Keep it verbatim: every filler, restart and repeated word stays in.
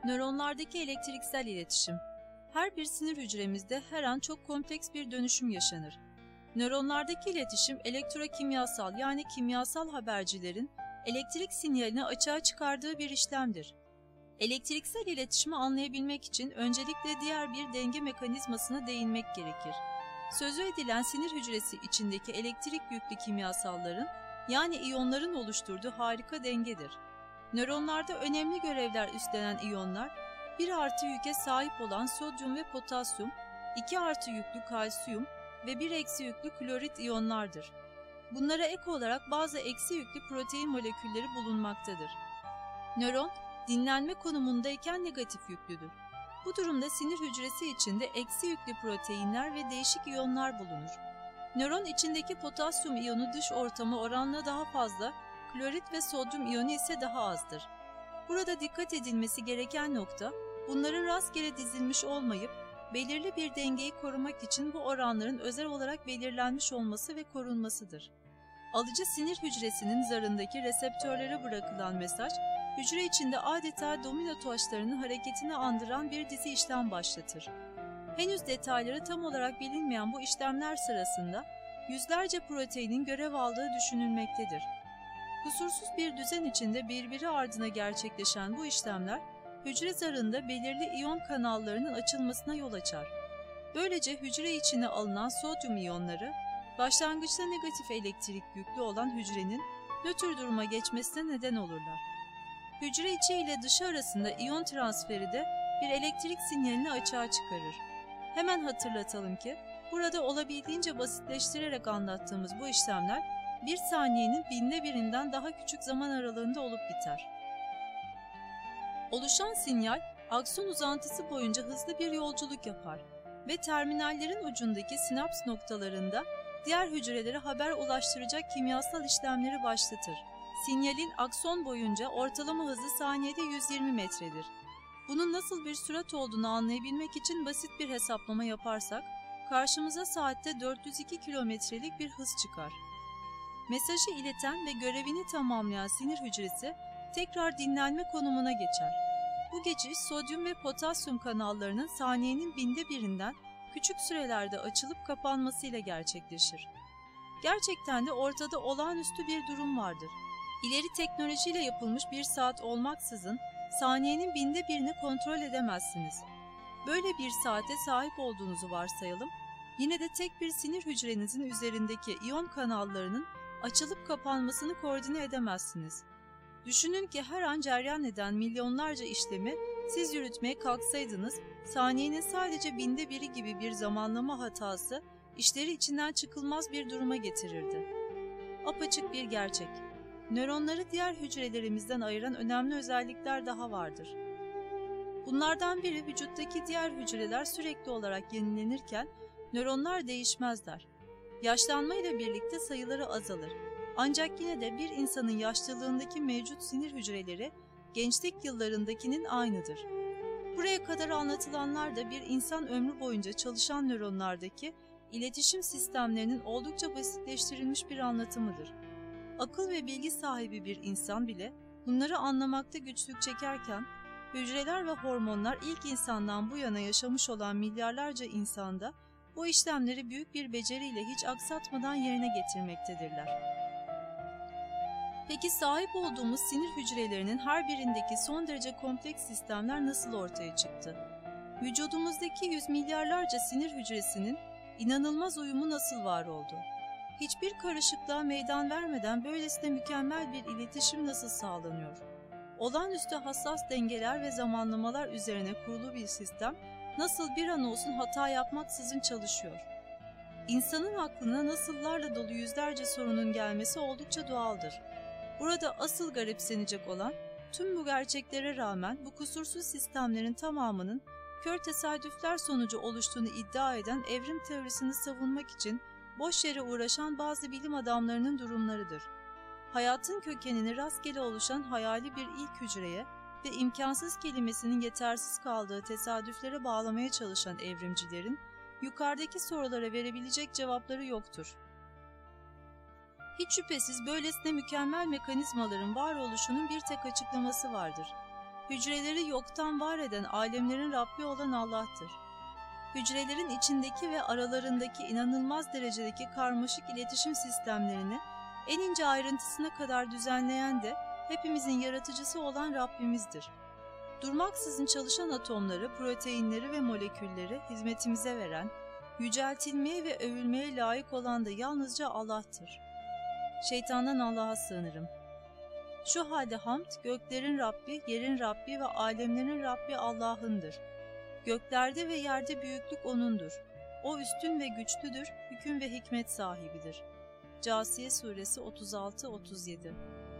Nöronlardaki elektriksel iletişim. Her bir sinir hücremizde her an çok kompleks bir dönüşüm yaşanır. Nöronlardaki iletişim elektrokimyasal yani kimyasal habercilerin elektrik sinyalini açığa çıkardığı bir işlemdir. Elektriksel iletişimi anlayabilmek için öncelikle diğer bir denge mekanizmasına değinmek gerekir. Sözü edilen sinir hücresi içindeki elektrik yüklü kimyasalların yani iyonların oluşturduğu harika dengedir. Nöronlarda önemli görevler üstlenen iyonlar, bir artı yüke sahip olan sodyum ve potasyum, iki artı yüklü kalsiyum ve bir eksi yüklü klorit iyonlardır. Bunlara ek olarak bazı eksi yüklü protein molekülleri bulunmaktadır. Nöron, dinlenme konumundayken negatif yüklüdür. Bu durumda sinir hücresi içinde eksi yüklü proteinler ve değişik iyonlar bulunur. Nöron içindeki potasyum iyonu dış ortama oranla daha fazla, klorit ve sodyum iyonu ise daha azdır. Burada dikkat edilmesi gereken nokta, bunların rastgele dizilmiş olmayıp, belirli bir dengeyi korumak için bu oranların özel olarak belirlenmiş olması ve korunmasıdır. Alıcı sinir hücresinin zarındaki reseptörlere bırakılan mesaj, hücre içinde adeta domino taşlarının hareketini andıran bir dizi işlem başlatır. Henüz detayları tam olarak bilinmeyen bu işlemler sırasında yüzlerce proteinin görev aldığı düşünülmektedir. Kusursuz bir düzen içinde birbiri ardına gerçekleşen bu işlemler, hücre zarında belirli iyon kanallarının açılmasına yol açar. Böylece hücre içine alınan sodyum iyonları, başlangıçta negatif elektrik yüklü olan hücrenin nötr duruma geçmesine neden olurlar. Hücre içi ile dışı arasında iyon transferi de bir elektrik sinyalini açığa çıkarır. Hemen hatırlatalım ki, burada olabildiğince basitleştirerek anlattığımız bu işlemler, bir saniyenin binde birinden daha küçük zaman aralığında olup biter. Oluşan sinyal, akson uzantısı boyunca hızlı bir yolculuk yapar ve terminallerin ucundaki sinaps noktalarında diğer hücrelere haber ulaştıracak kimyasal işlemleri başlatır. Sinyalin akson boyunca ortalama hızı saniyede yüz yirmi metredir. Bunun nasıl bir sürat olduğunu anlayabilmek için basit bir hesaplama yaparsak, karşımıza saatte dört yüz iki kilometrelik bir hız çıkar. Mesajı ileten ve görevini tamamlayan sinir hücresi tekrar dinlenme konumuna geçer. Bu geçiş sodyum ve potasyum kanallarının saniyenin binde birinden küçük sürelerde açılıp kapanmasıyla gerçekleşir. Gerçekten de ortada olağanüstü bir durum vardır. İleri teknolojiyle yapılmış bir saat olmaksızın saniyenin binde birini kontrol edemezsiniz. Böyle bir saate sahip olduğunuzu varsayalım, yine de tek bir sinir hücrenizin üzerindeki iyon kanallarının açılıp kapanmasını koordine edemezsiniz. Düşünün ki her an cereyan eden milyonlarca işlemi siz yürütmeye kalksaydınız, saniyenin sadece binde biri gibi bir zamanlama hatası işleri içinden çıkılmaz bir duruma getirirdi. Apaçık bir gerçek. Nöronları diğer hücrelerimizden ayıran önemli özellikler daha vardır. Bunlardan biri vücuttaki diğer hücreler sürekli olarak yenilenirken nöronlar değişmezler. Yaşlanmayla birlikte sayıları azalır. Ancak yine de bir insanın yaşlılığındaki mevcut sinir hücreleri gençlik yıllarındakinin aynıdır. Buraya kadar anlatılanlar da bir insan ömrü boyunca çalışan nöronlardaki iletişim sistemlerinin oldukça basitleştirilmiş bir anlatımıdır. Akıl ve bilgi sahibi bir insan bile bunları anlamakta güçlük çekerken, hücreler ve hormonlar ilk insandan bu yana yaşamış olan milyarlarca insanda bu işlemleri büyük bir beceriyle hiç aksatmadan yerine getirmektedirler. Peki sahip olduğumuz sinir hücrelerinin her birindeki son derece kompleks sistemler nasıl ortaya çıktı? Vücudumuzdaki yüz milyarlarca sinir hücresinin inanılmaz uyumu nasıl var oldu? Hiçbir karışıklığa meydan vermeden böylesine mükemmel bir iletişim nasıl sağlanıyor? Olağanüstü hassas dengeler ve zamanlamalar üzerine kurulu bir sistem nasıl bir an olsun hata yapmaksızın çalışıyor? İnsanın aklına nasıllarla dolu yüzlerce sorunun gelmesi oldukça doğaldır. Burada asıl garipsenecek olan, tüm bu gerçeklere rağmen bu kusursuz sistemlerin tamamının kör tesadüfler sonucu oluştuğunu iddia eden evrim teorisini savunmak için boş yere uğraşan bazı bilim adamlarının durumlarıdır. Hayatın kökenini rastgele oluşan hayali bir ilk hücreye ve imkansız kelimesinin yetersiz kaldığı tesadüflere bağlamaya çalışan evrimcilerin yukarıdaki sorulara verebilecek cevapları yoktur. Hiç şüphesiz böylesine mükemmel mekanizmaların varoluşunun bir tek açıklaması vardır. Hücreleri yoktan var eden alemlerin Rabbi olan Allah'tır. Hücrelerin içindeki ve aralarındaki inanılmaz derecedeki karmaşık iletişim sistemlerini en ince ayrıntısına kadar düzenleyen de hepimizin yaratıcısı olan Rabbimizdir. Durmaksızın çalışan atomları, proteinleri ve molekülleri hizmetimize veren, yüceltilmeye ve övülmeye layık olan da yalnızca Allah'tır. Şeytandan Allah'a sığınırım. Şu halde hamd, göklerin Rabbi, yerin Rabbi ve alemlerin Rabbi Allah'ındır. Göklerde ve yerde büyüklük O'nundur. O üstün ve güçlüdür, hüküm ve hikmet sahibidir. Câsiye Suresi otuz altı otuz yedi.